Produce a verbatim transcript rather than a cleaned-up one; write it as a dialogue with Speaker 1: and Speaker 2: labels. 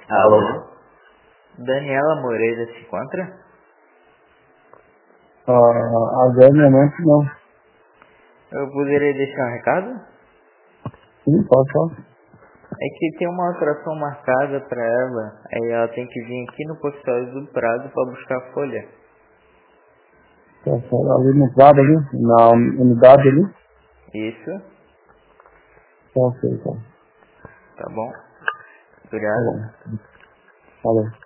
Speaker 1: Alô? Daniela Moreira se encontra?
Speaker 2: Ah, agora no momento não.
Speaker 1: Eu poderia deixar um recado?
Speaker 2: Sim, pode falar.
Speaker 1: É que tem uma alteração marcada pra ela, aí ela tem que vir aqui no postal do Prado pra buscar a folha.
Speaker 2: Tá certo. Ali no Prado ali, na unidade ali.
Speaker 1: Isso?
Speaker 2: Tá ok, tá.
Speaker 1: Tá bom?
Speaker 2: Tá
Speaker 1: Obrigado.
Speaker 2: bom. Falou.